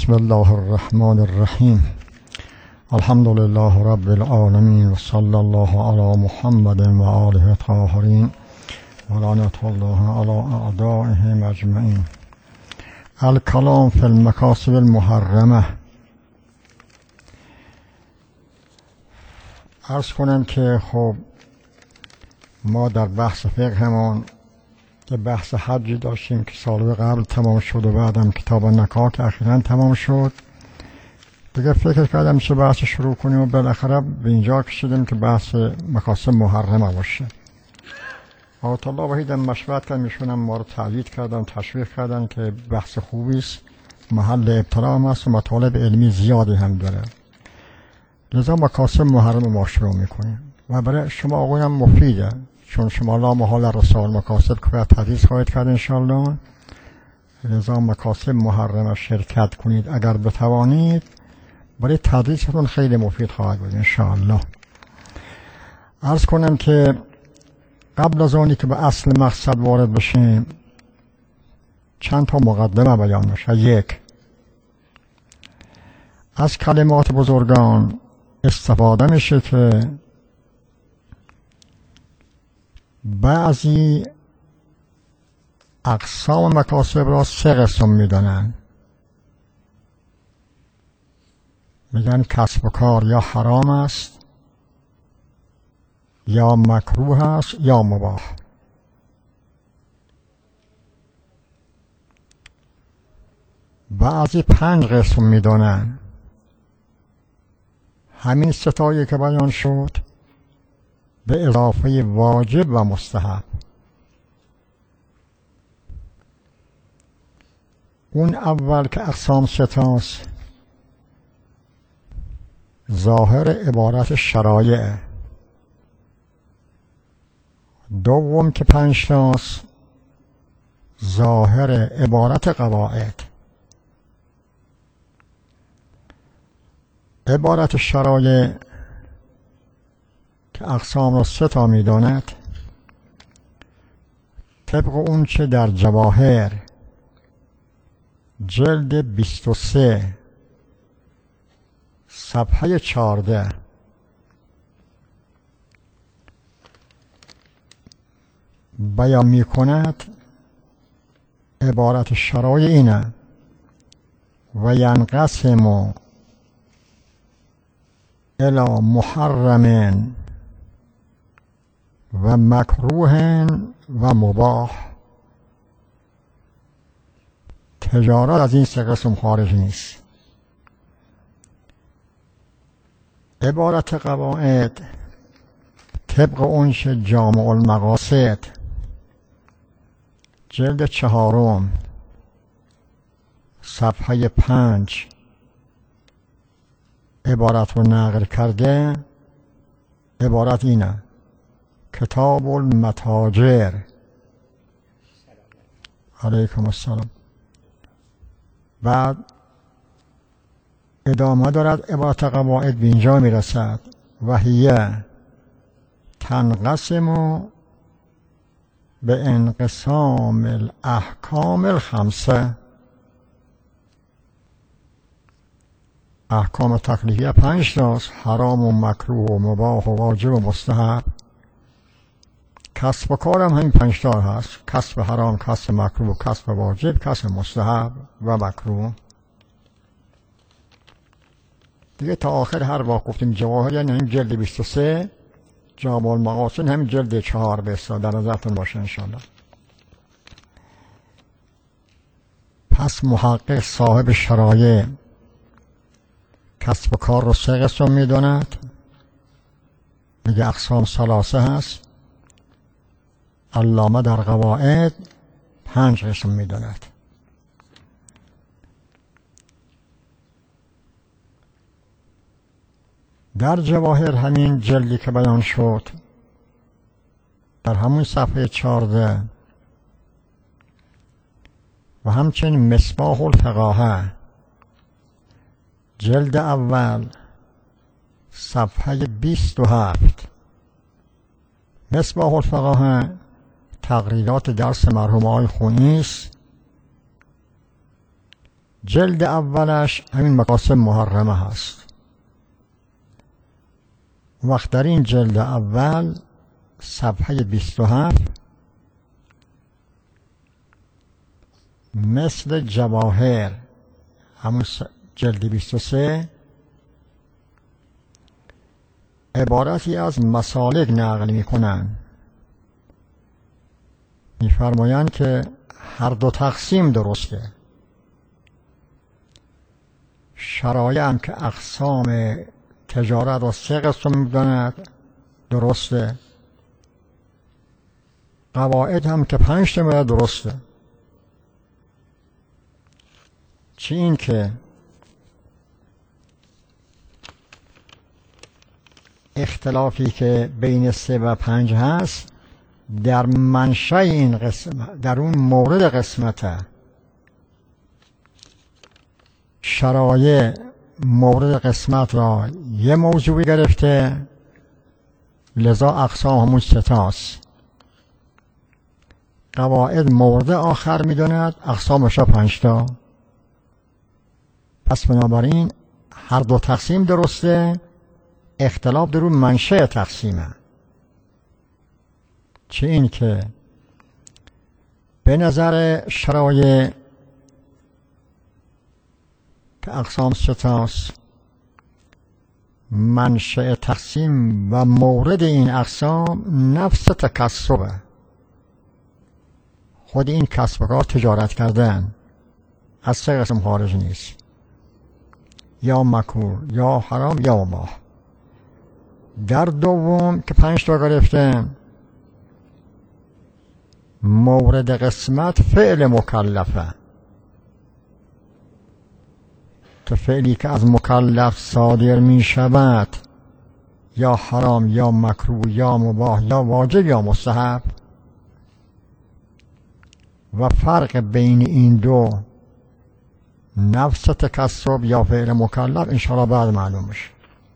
بسم الله الرحمن الرحیم. الحمد لله رب العالمین و صلی الله علی محمد و آله الطاهرین و لعنت الله علی اعدائهم اجمعین. الکلام فی المکاسب المحرمه. عرض کنم که خب ما در بحث فقهمون که بحث حجی داشتیم که سال قبل تمام شد و بعدم کتاب نکاح که اخیراً تمام شد. دیگه فکر کردم چه بحث شروع کنیم و بالاخره به اینجا کشیدیم که بحث مکاسب محرمه باشه. آیت الله وحید مشورت کردن، میشونم ما رو تأیید کردن، تشویق کردن که بحث خوبی است، محل ابتلا هم است و مطالب علمی زیادی هم داره. لذا مکاسب محرم ما شروع میکنیم و برای شما آقایان مفیده، چون شما لا محال رسال مکاسب که باید تدریس خواهید کرد انشاءالله. لذا مکاسب محرم شرکت کنید اگر بتوانید، برای تدریستون خیلی مفید خواهد بود انشاءالله. عرض کنم که قبل از آنی که به اصل مقصد وارد بشیم چند تا مقدمه بیان بشه. یک، از کلمات بزرگان استفاده میشه که بعضی اقسام مکاسب را 3 قسم میدانن. میگن کسب و کار یا حرام است، یا مکروه است، یا مباح. بعضی 5 قسم میدانن. همین 3 تایی که بیان شد به اضافه واجب و مستحب. اون اول که اقسام 3 تاست، ظاهر عبارت شرایع. دوم که 5 تاست، ظاهر عبارت قواعد. عبارت شرایع که اقسام را 3 تا می‌داند، طبق اون چه در جواهر جلد 23 صفحه 14 بیان می کند. عبارت شرایع اینه: و ینقسم الی محرم و مکروه و مباح. تجارت از این 3 قسم خارج نیست. عبارت قواعد طبق اونچه جامع المقاصد جلد 4 صفحه 5 عبارت رو نقل کرده. عبارت اینه: کتاب المتاجر. علیکم السلام. بعد ادامه دارد. عبارت قواعد به اینجا میرسد: و هیه تنقسم به انقسام الاحکام 5. احکام تکلیفیه 5 تاست: حرام و مکروه و مباح و واجب و مستحب. کسب و کار هم همین 5 تا هست: کسب حرام، کسب مکروه، کسب واجب، کسب مستحب و مکروه. دیگه تا آخر هر واقع گفتیم جواهر، یعنی همین جلد 23 جامع المقاصد، همین جلد 4 به اصطلاح در نظرتون باشه انشاءالله. پس محقق صاحب شرایع کسب و کار رو 3 قسم میداند. میگه اقسام 3 هست. علامه در قواعد 5 قسم میداند. در جواهر همین جلدی که بیان شد در همون صفحه 14 و همچنین مصباح الفقاهه جلد اول صفحه 27. مصباح الفقاهه تقریرات درس مرحوم آقای خونی است جلد اولش همین مقاصد محرمه هست. وقت در این جلد اول صفحه 27 مثل جواهر، همون جلد 23 عبارتی از مسالک نقل میکنن، میفرمایند که هر دو تقسیم درسته. شرایع هم که اقسام تجارت را 3 قسم میداند درسته، قواعد هم که 5 تا درسته. چی این که اختلافی که بین 3 و 5 هست در منشأ این قسمت، در اون مورد قسمته. شرایع مورد قسمت را یه موضوعی گرفته، لذا اقسام همون 3 تاست. قواعد مورد آخر میداند، اقسامش 5 تا. پس بنابراین هر دو تقسیم درسته، اختلاف در اون منشأ تقسیمه. چه این که به نظر شرایع که اقسام 3 تاست، منشأ تقسیم و مورد این اقسام نفس تکسبه. خود این کسب و کار تجارت کردن از 3 قسم خارج نیست، یا مکروه یا حرام یا مباح. در دوم که 5 تا گرفتن، مورد قسمت فعل مکلفه، که فعلی که از مکلف صادر می شود یا حرام یا مکروه یا مباح یا واجب یا مستحب. و فرق بین این دو نفس تکسب یا فعل مکلف انشاءالله بعد معلوم میشه.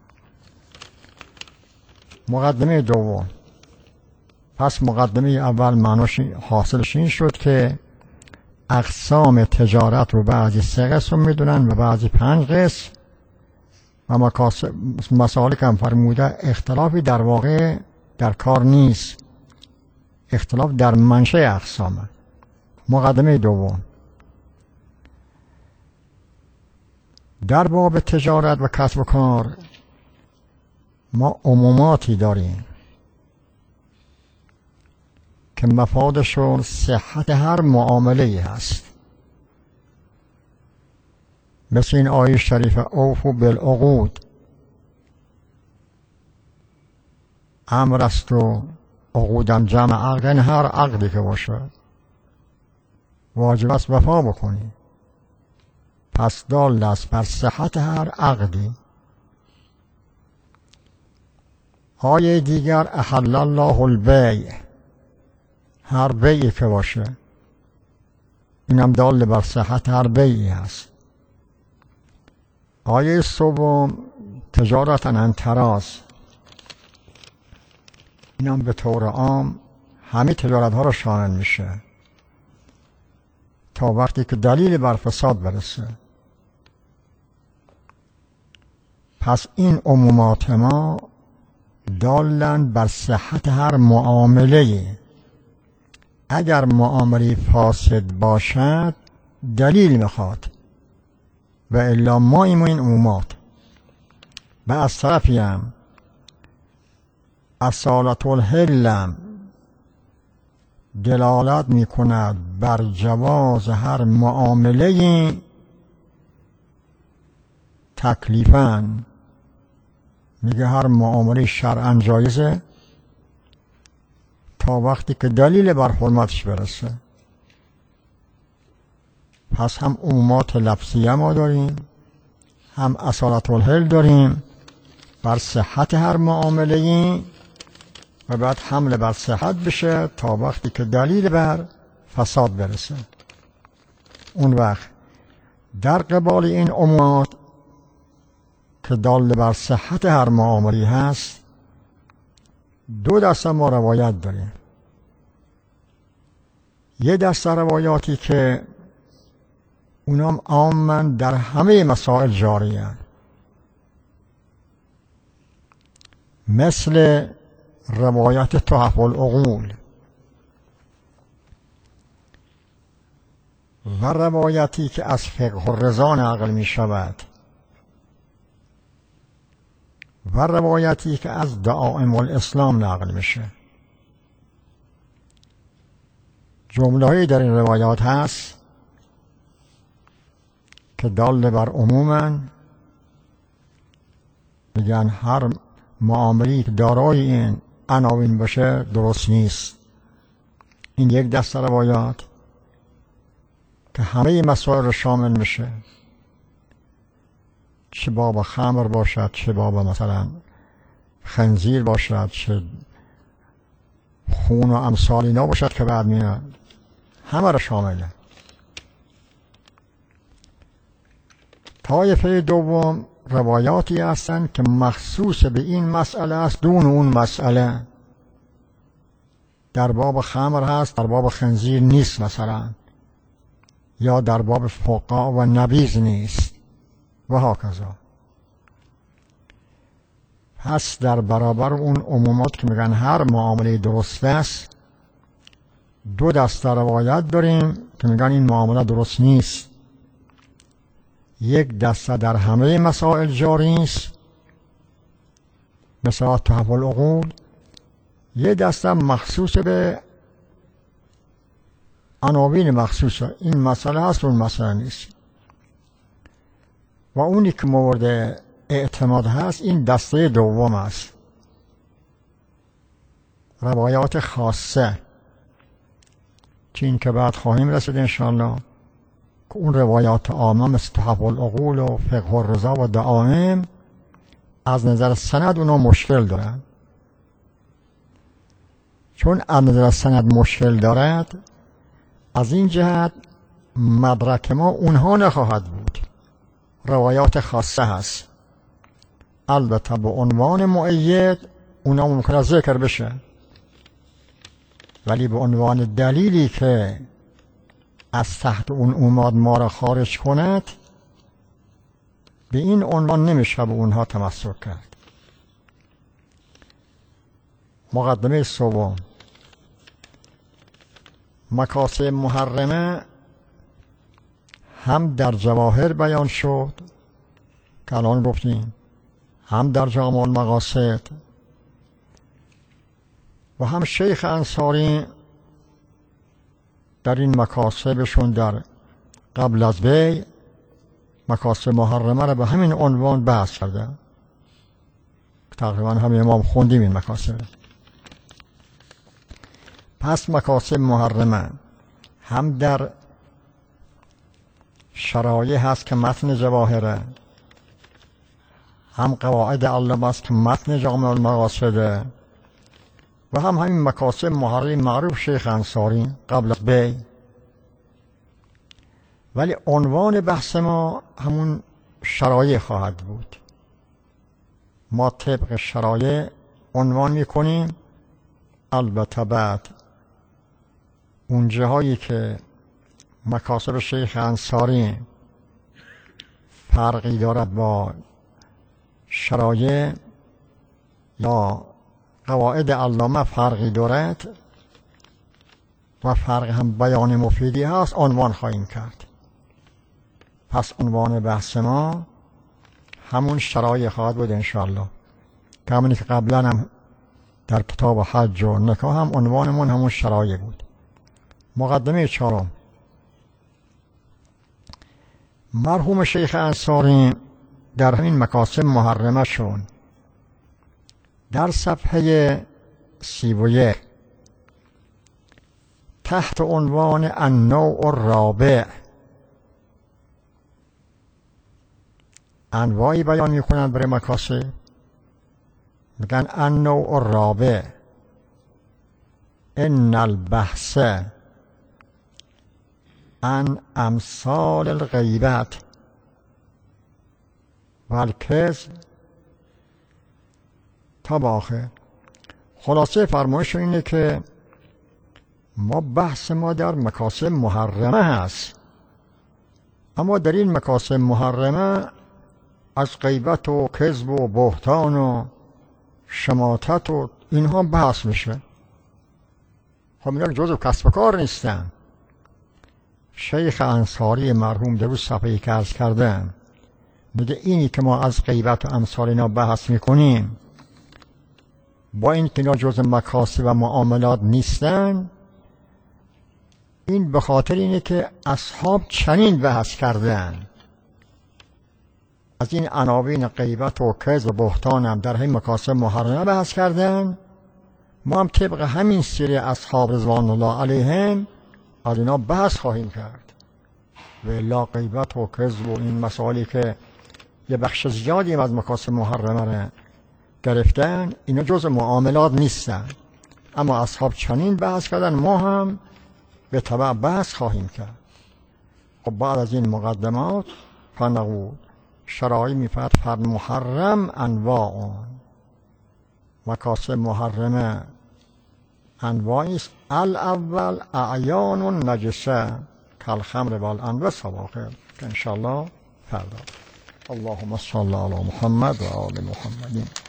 مقدمه دوم. پس مقدمه اول معناش حاصلش این شد که اقسام تجارت رو بعضی 3 قسم میدونن و بعضی 5 قسم، و مسالک هم فرموده اختلافی در واقع در کار نیست، اختلاف در منشأ اقسامه. مقدمه دوم. در باب تجارت و کسب و کار ما عموماتی داریم که مفادشون صحت هر معامله هست، مثل این آیه شریفه اوفوا بالعقود. امر است و عقودم جمع عقد، هر عقدی که باشه واجب است وفا بکنی. پس دال است بر صحت هر عقدی. آیه دیگر احل الله البیع، هر بیعی که باشه اینم دال بر صحت هر بیعی هست. آیه سوم تجارت عن تراض، اینم به طور عام همه تجارت ها را شامل میشه تا وقتی که دلیل بر فساد برسه. پس این عمومات ما دالن بر صحت هر معامله. اگر معامله فاسد باشد دلیل میخواد، و الا ما این عمومات. و از طرفی هم اصالت الحلم دلالت میکند بر جواز هر معامله تکلیفاً. میگه هر معامله شرعاً جایزه تا وقتی که دلیل بر حرمتش برسه. پس هم عمومات لفظیه ما داریم، هم اصالت الحل داریم بر صحت هر معامله، و بعد حمل بر صحت بشه تا وقتی که دلیل بر فساد برسه. اون وقت در قبال این عمومات که دال بر صحت هر معامله هست 2 دسته ما روایت داریم. یه دسته روایاتی که اونام عاماً در همه مسائل جاری هستند، مثل روایت تحف العقول و روایتی که از فقه الرضا نقل می شود و روایتی که از دعائم الاسلام نقل میشه. جمله‌ای در این روایات هست که دال بر عموماً، میگن هر معاملی که دارای این عناوین باشه درست نیست. این یک دسته روایات که همه مسائل رو شامل میشه، چه باب خمر باشد، چه باب مثلا خنزیر باشد، چه خون و امثال اینا باشد که بعد میاد، همه رو شامله. طایفه دوم روایاتی هستند که مخصوص به این مسئله است دون اون مسئله. در باب خمر هست، در باب خنزیر نیست مثلا، یا در باب فقاع و نبیذ نیست و هاکذا. پس در برابر اون عمومات که میگن هر معامله درست است، دو دسته روایت داریم که میگن این معامله درست نیست. یک دسته در همه مسائل جاری است، مثل تحف العقول. یک دسته مخصوص به عناوین مخصوصه، این مسئله هست و اون مسئله نیست. و اونی که مورد اعتماد هست این دسته دوم است، روایات خاصه، که این که بعد خواهیم رسید انشاءالله، که اون روایات عامه مثل تحف العقول و فقه الرضا و دعائم از نظر سند اونا مشکل دارن. چون از نظر سند مشکل دارد، از این جهت مدرک ما اونها نخواهد بود، روایات خاصه هست. البته به عنوان مؤید اونا ممکنه ذکر بشه، ولی به عنوان دلیلی که از تحت اون اوماد ما را خارج کند، به این عنوان نمیشه به اونها تمسک کرد. مقدمه سوم، مکاسب محرمه هم در جواهر بیان شد که الان گفتیم، هم در جامع المقاصد، و هم شیخ انصاری در این مکاسبشون در قبل از بیع مکاسب محرمه را به همین عنوان بحث کرده. تقریبا همه ما خوندیم این مکاسب. پس مکاسب محرمه هم در شرایع هست که متن جواهره، هم قواعد علامه است که متن جامع المقاصده، و هم همین مکاسب محرم معروف شیخ انصاری قبل از بیع. ولی عنوان بحث ما همون شرایع خواهد بود. ما طبق شرایع عنوان میکنیم. البته بعد اون جاهایی که مکاسب شیخ انصاری فرقی دارد با شرایع یا قواعد علامه فرقی دارد و فرق هم بیان مفیدی هست، عنوان خواهیم کرد. پس عنوان بحث ما همون شرایع خواهد بود انشاءالله، که همونی که قبلا هم در کتاب حج و نکاح هم عنوانمون همون شرایع بود. مقدمه چهارم، مرحوم شیخ انصاری در همین مکاسب محرمه شون در صفحه 31 تحت عنوان النوع الرابع انواعی بیان میکنند برای مکاسب. میگن النوع الرابع ان البحث عن امثال الغیبت و الکذب تا به آخر. خلاصه فرمایش اینه که ما بحث ما در مکاسب محرمه هست، اما در این مکاسب محرمه از غیبت و کذب و بهتان و شماتت و اینها بحث میشه. خب اینا جزو کسب و کار نیستن. شیخ انصاری مرحوم در صفحه‌ای که عرض کردم میگه اینی که ما از غیبت و امثال اینا بحث میکنیم با این که اینا جزو مکاسب و معاملات نیستن، این به خاطر اینه که اصحاب چنین بحث کردن. از این عناوین غیبت و کذب و بهتان هم در همین مکاسب محرمه بحث کردن. ما هم طبق همین سیر اصحاب رضوان الله علیهم از اینا بحث خواهیم کرد. و الا غیبت و کذب و این مسائلی که یه بخش زیادی از مکاسب محرمه را گرفتن، اینا جز معاملات نیستن، اما اصحاب چنین بحث کردن، ما هم به تبع بحث خواهیم کرد. خب بعد از این مقدمات فنقول شرایع میفرد محرم انواع، مکاسب محرمه انواعی است. الاول اعیان و نجسه کالخمر والانواع سواخر که انشاءالله فردا. اللهم صل علی محمد و آل محمد.